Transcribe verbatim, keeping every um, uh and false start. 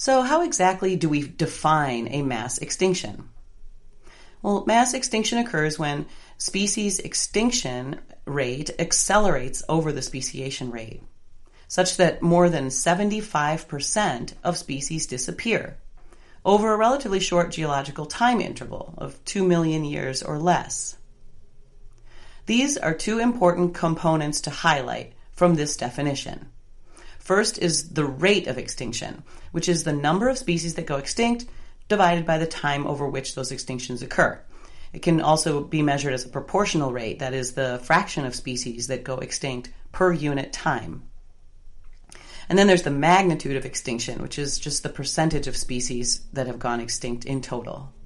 So how exactly do we define a mass extinction? Well, mass extinction occurs when species extinction rate accelerates over the speciation rate, such that more than seventy-five percent of species disappear over a relatively short geological time interval of two million years or less. These are two important components to highlight from this definition. First is the rate of extinction, which is the number of species that go extinct divided by the time over which those extinctions occur. It can also be measured as a proportional rate, that is the fraction of species that go extinct per unit time. And then there's the magnitude of extinction, which is just the percentage of species that have gone extinct in total.